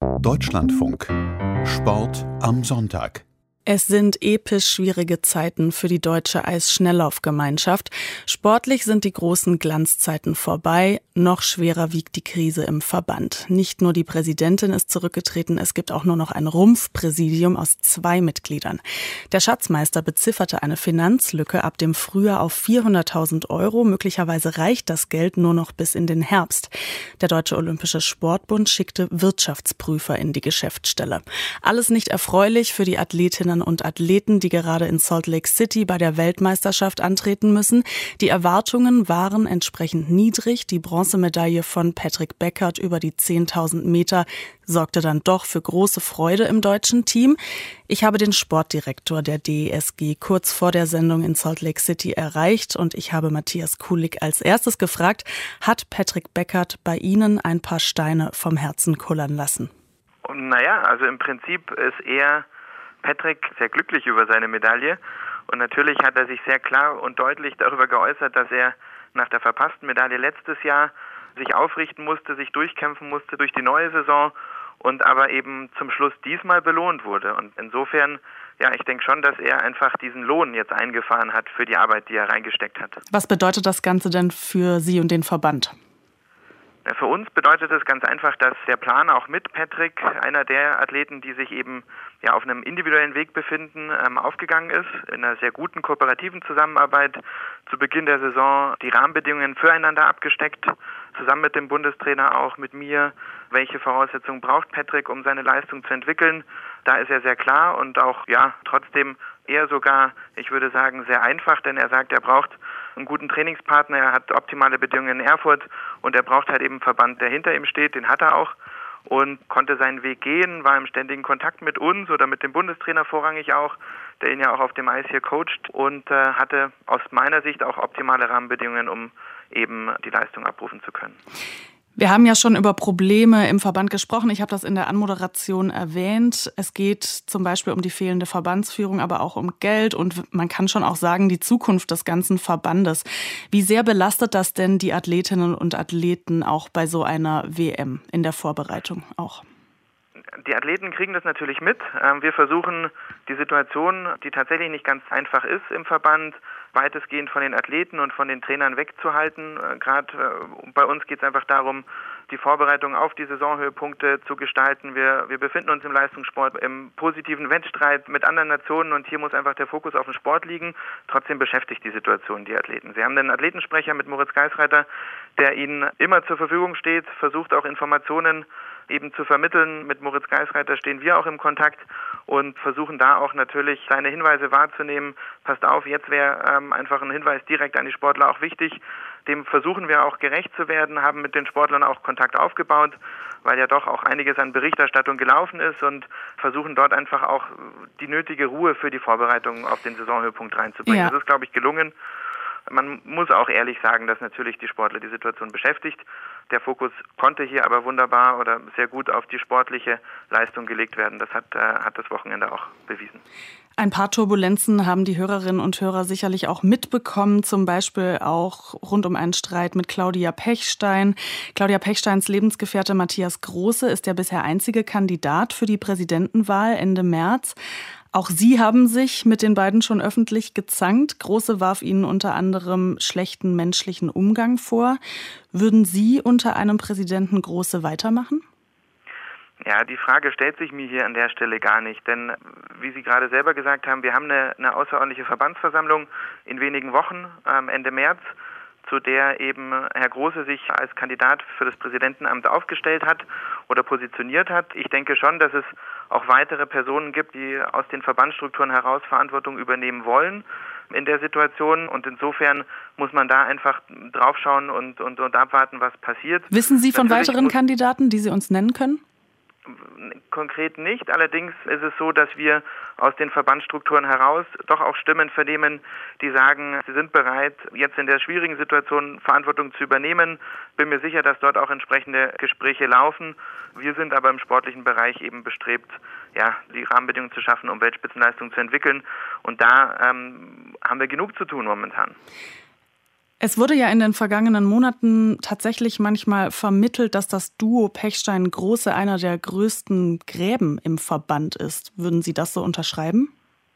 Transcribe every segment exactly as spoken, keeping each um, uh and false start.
Deutschlandfunk. Sport am Sonntag. Es sind episch schwierige Zeiten für die deutsche Eisschnelllaufgemeinschaft. Sportlich sind die großen Glanzzeiten vorbei. Noch schwerer wiegt die Krise im Verband. Nicht nur die Präsidentin ist zurückgetreten, es gibt auch nur noch ein Rumpfpräsidium aus zwei Mitgliedern. Der Schatzmeister bezifferte eine Finanzlücke ab dem Frühjahr auf vierhunderttausend Euro. Möglicherweise reicht das Geld nur noch bis in den Herbst. Der Deutsche Olympische Sportbund schickte Wirtschaftsprüfer in die Geschäftsstelle. Alles nicht erfreulich für die Athletinnen und Athleten, die gerade in Salt Lake City bei der Weltmeisterschaft antreten müssen. Die Erwartungen waren entsprechend niedrig. Die Bronzemedaille von Patrick Beckert über die zehntausend Meter sorgte dann doch für große Freude im deutschen Team. Ich habe den Sportdirektor der D E S G kurz vor der Sendung in Salt Lake City erreicht und ich habe Matthias Kulig als erstes gefragt, hat Patrick Beckert bei Ihnen ein paar Steine vom Herzen kullern lassen? Naja, also im Prinzip ist er Patrick sehr glücklich über seine Medaille und natürlich hat er sich sehr klar und deutlich darüber geäußert, dass er nach der verpassten Medaille letztes Jahr sich aufrichten musste, sich durchkämpfen musste durch die neue Saison und aber eben zum Schluss diesmal belohnt wurde. Und insofern, ja, ich denke schon, dass er einfach diesen Lohn jetzt eingefahren hat für die Arbeit, die er reingesteckt hat. Was bedeutet das Ganze denn für Sie und den Verband? Für uns bedeutet es ganz einfach, dass der Plan auch mit Patrick, einer der Athleten, die sich eben ja auf einem individuellen Weg befinden, ähm, aufgegangen ist, in einer sehr guten kooperativen Zusammenarbeit zu Beginn der Saison die Rahmenbedingungen füreinander abgesteckt, zusammen mit dem Bundestrainer auch mit mir, welche Voraussetzungen braucht Patrick, um seine Leistung zu entwickeln. Da ist er sehr klar und auch ja trotzdem eher sogar, ich würde sagen, sehr einfach, denn er sagt, er braucht einen guten Trainingspartner, er hat optimale Bedingungen in Erfurt und er braucht halt eben einen Verband, der hinter ihm steht, den hat er auch und konnte seinen Weg gehen, war im ständigen Kontakt mit uns oder mit dem Bundestrainer vorrangig auch, der ihn ja auch auf dem Eis hier coacht und äh, hatte aus meiner Sicht auch optimale Rahmenbedingungen, um eben die Leistung abrufen zu können. Wir haben ja schon über Probleme im Verband gesprochen. Ich habe das in der Anmoderation erwähnt. Es geht zum Beispiel um die fehlende Verbandsführung, aber auch um Geld und man kann schon auch sagen, die Zukunft des ganzen Verbandes. Wie sehr belastet das denn die Athletinnen und Athleten auch bei so einer W M in der Vorbereitung auch? Die Athleten kriegen das natürlich mit. Wir versuchen die Situation, die tatsächlich nicht ganz einfach ist im Verband, weitestgehend von den Athleten und von den Trainern wegzuhalten. Gerade bei uns geht es einfach darum, die Vorbereitung auf die Saisonhöhepunkte zu gestalten. Wir, wir befinden uns im Leistungssport im positiven Wettstreit mit anderen Nationen und hier muss einfach der Fokus auf den Sport liegen. Trotzdem beschäftigt die Situation die Athleten. Sie haben einen Athletensprecher mit Moritz Geisreiter, der ihnen immer zur Verfügung steht, versucht auch Informationen eben zu vermitteln. Mit Moritz Geisreiter stehen wir auch im Kontakt und versuchen da auch natürlich seine Hinweise wahrzunehmen. Passt auf, jetzt wäre ähm, einfach ein Hinweis direkt an die Sportler auch wichtig. Dem versuchen wir auch gerecht zu werden, haben mit den Sportlern auch Kontakt aufgebaut, weil ja doch auch einiges an Berichterstattung gelaufen ist und versuchen dort einfach auch die nötige Ruhe für die Vorbereitung auf den Saisonhöhepunkt reinzubringen. Ja. Das ist, glaube ich, gelungen. Man muss auch ehrlich sagen, dass natürlich die Sportler die Situation beschäftigt. Der Fokus konnte hier aber wunderbar oder sehr gut auf die sportliche Leistung gelegt werden. Das hat, äh, hat das Wochenende auch bewiesen. Ein paar Turbulenzen haben die Hörerinnen und Hörer sicherlich auch mitbekommen, zum Beispiel auch rund um einen Streit mit Claudia Pechstein. Claudia Pechsteins Lebensgefährte Matthias Große ist der bisher einzige Kandidat für die Präsidentenwahl Ende März. Auch Sie haben sich mit den beiden schon öffentlich gezankt. Große warf Ihnen unter anderem schlechten menschlichen Umgang vor. Würden Sie unter einem Präsidenten Große weitermachen? Ja, die Frage stellt sich mir hier an der Stelle gar nicht, denn wie Sie gerade selber gesagt haben, wir haben eine, eine außerordentliche Verbandsversammlung in wenigen Wochen, ähm, Ende März, zu der eben Herr Große sich als Kandidat für das Präsidentenamt aufgestellt hat oder positioniert hat. Ich denke schon, dass es auch weitere Personen gibt, die aus den Verbandsstrukturen heraus Verantwortung übernehmen wollen in der Situation. Und insofern muss man da einfach draufschauen und, und, und abwarten, was passiert. Wissen Sie von Natürlich weiteren Kandidaten, die Sie uns nennen können? Konkret nicht. Allerdings ist es so, dass wir aus den Verbandsstrukturen heraus doch auch Stimmen vernehmen, die sagen, sie sind bereit, jetzt in der schwierigen Situation Verantwortung zu übernehmen. Bin mir sicher, dass dort auch entsprechende Gespräche laufen. Wir sind aber im sportlichen Bereich eben bestrebt, ja, die Rahmenbedingungen zu schaffen, um Weltspitzenleistung zu entwickeln. Und da ähm, haben wir genug zu tun momentan. Es wurde ja in den vergangenen Monaten tatsächlich manchmal vermittelt, dass das Duo Pechstein-Große einer der größten Gräben im Verband ist. Würden Sie das so unterschreiben?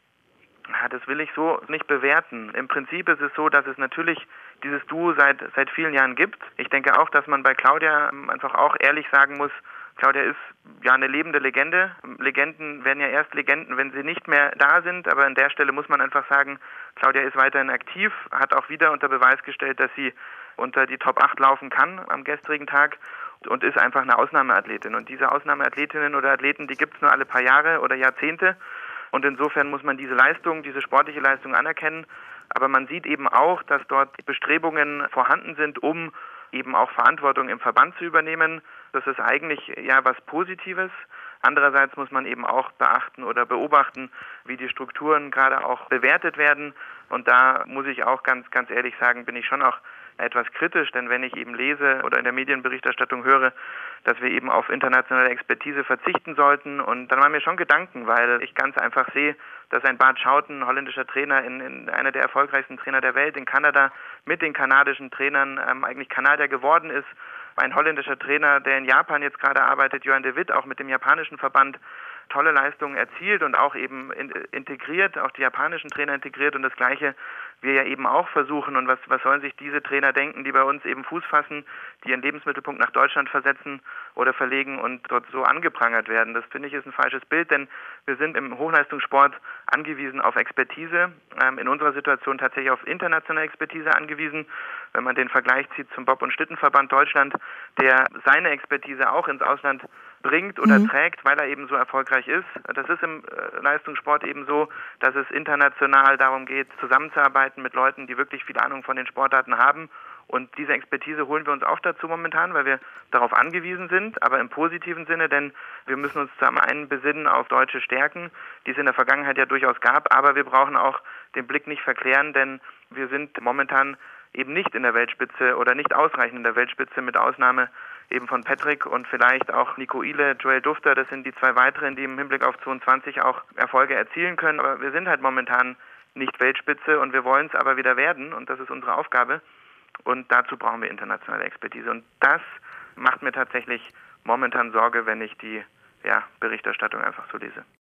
Ja, das will ich so nicht bewerten. Im Prinzip ist es so, dass es natürlich dieses Duo seit, seit vielen Jahren gibt. Ich denke auch, dass man bei Claudia einfach auch ehrlich sagen muss, Claudia ist ja eine lebende Legende. Legenden werden ja erst Legenden, wenn sie nicht mehr da sind. Aber an der Stelle muss man einfach sagen, Claudia ist weiterhin aktiv, hat auch wieder unter Beweis gestellt, dass sie unter die Top acht laufen kann am gestrigen Tag und ist einfach eine Ausnahmeathletin. Und diese Ausnahmeathletinnen oder Athleten, die gibt es nur alle paar Jahre oder Jahrzehnte. Und insofern muss man diese Leistung, diese sportliche Leistung anerkennen. Aber man sieht eben auch, dass dort Bestrebungen vorhanden sind, um eben auch Verantwortung im Verband zu übernehmen. Das ist eigentlich ja was Positives. Andererseits muss man eben auch beachten oder beobachten, wie die Strukturen gerade auch bewertet werden. Und da muss ich auch ganz, ganz ehrlich sagen, bin ich schon auch etwas kritisch, denn wenn ich eben lese oder in der Medienberichterstattung höre, dass wir eben auf internationale Expertise verzichten sollten. Und dann machen mir schon Gedanken, weil ich ganz einfach sehe, dass ein Bart Schouten, holländischer Trainer, in, in einer der erfolgreichsten Trainer der Welt in Kanada, mit den kanadischen Trainern ähm, eigentlich Kanadier geworden ist. Ein holländischer Trainer, der in Japan jetzt gerade arbeitet, Johan de Witt, auch mit dem japanischen Verband, tolle Leistungen erzielt und auch eben in, integriert, auch die japanischen Trainer integriert und das Gleiche wir ja eben auch versuchen. Und was, was sollen sich diese Trainer denken, die bei uns eben Fuß fassen, die ihren Lebensmittelpunkt nach Deutschland versetzen oder verlegen und dort so angeprangert werden? Das finde ich ist ein falsches Bild, denn wir sind im Hochleistungssport angewiesen auf Expertise, ähm, in unserer Situation tatsächlich auf internationale Expertise angewiesen. Wenn man den Vergleich zieht zum Bob- und Schlittenverband Deutschland, der seine Expertise auch ins Ausland bringt oder mhm. trägt, weil er eben so erfolgreich ist. Das ist im äh, Leistungssport eben so, dass es international darum geht, zusammenzuarbeiten mit Leuten, die wirklich viel Ahnung von den Sportarten haben. Und diese Expertise holen wir uns auch dazu momentan, weil wir darauf angewiesen sind, aber im positiven Sinne, denn wir müssen uns zum einen besinnen auf deutsche Stärken, die es in der Vergangenheit ja durchaus gab, aber wir brauchen auch den Blick nicht verklären, denn wir sind momentan eben nicht in der Weltspitze oder nicht ausreichend in der Weltspitze, mit Ausnahme eben von Patrick und vielleicht auch Nico Ile, Joel Dufter, das sind die zwei weiteren, die im Hinblick auf zweiundzwanzig auch Erfolge erzielen können. Aber wir sind halt momentan nicht Weltspitze und wir wollen es aber wieder werden und das ist unsere Aufgabe. Und dazu brauchen wir internationale Expertise. Und das macht mir tatsächlich momentan Sorge, wenn ich die ja, Berichterstattung einfach so lese.